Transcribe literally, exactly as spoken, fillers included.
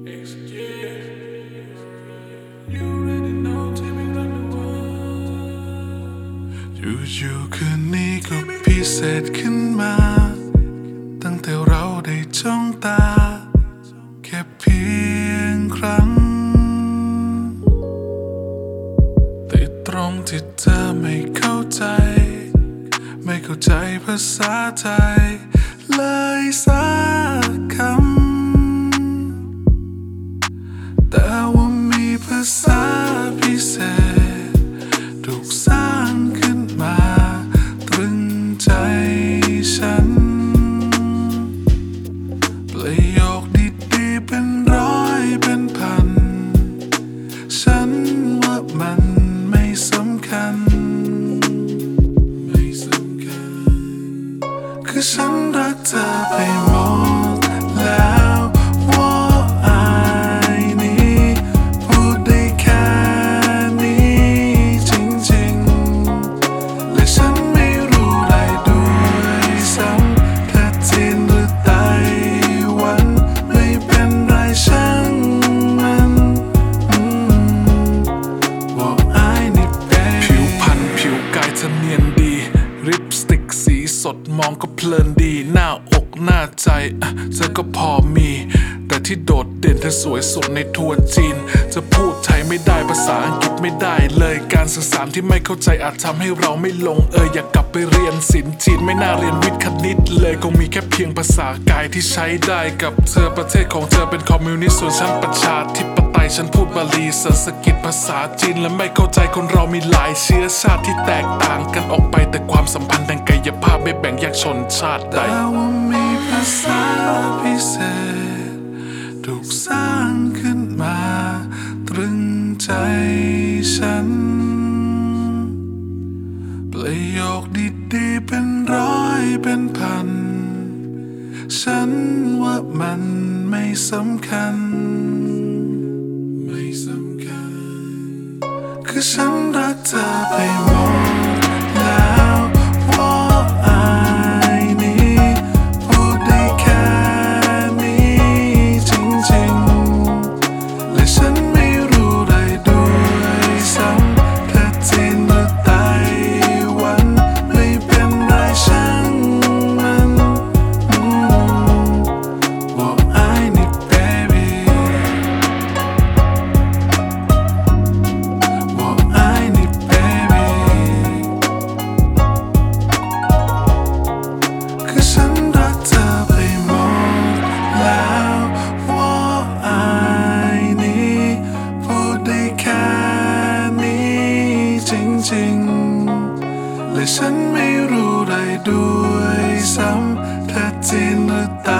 อยู่ๆคืนนี้ก็พิเศษขึ้นมาตั้งแต่เราได้จ้องตาแค่เพียงครั้งแต่ตรงที่เธอไม่เข้าใจไม่เข้าใจภาษาไทยเลยสักคำแต่ว่ามีภาษาพิเศษถูกสร้างขึ้นมาตรึงใจฉันประโยคดีๆเป็นร้อยเป็นพันฉันว่ามันไม่สำคัญไม่สำคัญคือฉันรักเธอไปหมดแล้วว่าอายนี้พูดได้แค่นี้จริงๆและฉันไม่รู้ได้ด้วยซ้ำถ้าจีนหรือไต้หวันไม่เป็นไรช่างมันว่าอายนี่เป็นผิวพรรณผิวกายเธอเนียนดีลิปสติกสีสดมองก็เพลินดีหน้าอกหน้าใจอ่ะเธอก็พอมีแต่ที่โดดเด่นเธอสวยสุดในทัวร์จีนจะพูดไทยไม่ได้ภาษาอังกฤษไม่ได้เลยการสื่อสารที่ไม่เข้าใจอาจทำให้เราไม่ลงเอยอยากกลับไปเรียนศิลป์จีนไม่น่าเรียนวิทย์คณิตเลยคงมีแค่เพียงภาษากายที่ใช้ได้กับเธอประเทศของเธอเป็นคอมมิวนิสต์ส่วนฉันประชาธิปไตยฉันพูดบาลีสันสกฤตภาษาจีนและไม่เข้าใจคนเรามีหลายเชื้อชาติที่แตกต่างกันออกไปแต่ความสัมพันธ์ทางกายภาพไม่แบ่งแยกชนชาติใดแต่ว่ามีภาษาพิเศษถูกสร้างขึ้นมาตรึงใจฉันประโยคดีๆเป็นร้อยเป็นพันฉันว่ามันไม่สำคัญไม่สำคัญคือฉันรักเธอไปหมดแล้วว่าอายนี้พูดได้แค่นี้จริงๆและฉันไม่รู้ได้ด้วยซ้ำถ้าจีนหรือไต้หวันไม่เป็นไรช่างมันว่าอายนี่ baby ว่าอายนี่ baby คือฉันรักเธอไปหมดแล้วว่าอายนี้พูดได้แค่นี้จริงๆและฉันไม่รู้ได้ด้วยซ้ำถ้าจีนหรือไต้